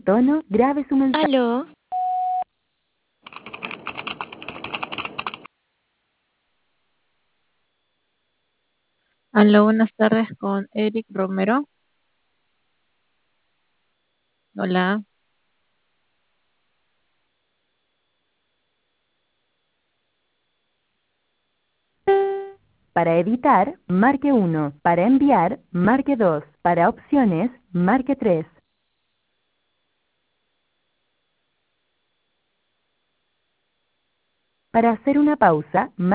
tono, grabe su mensaje. Aló, Aló, buenas tardes con Eric Romero. Hola, Para editar, marque 1. Para enviar, marque 2. Para opciones, marque 3. Para hacer una pausa,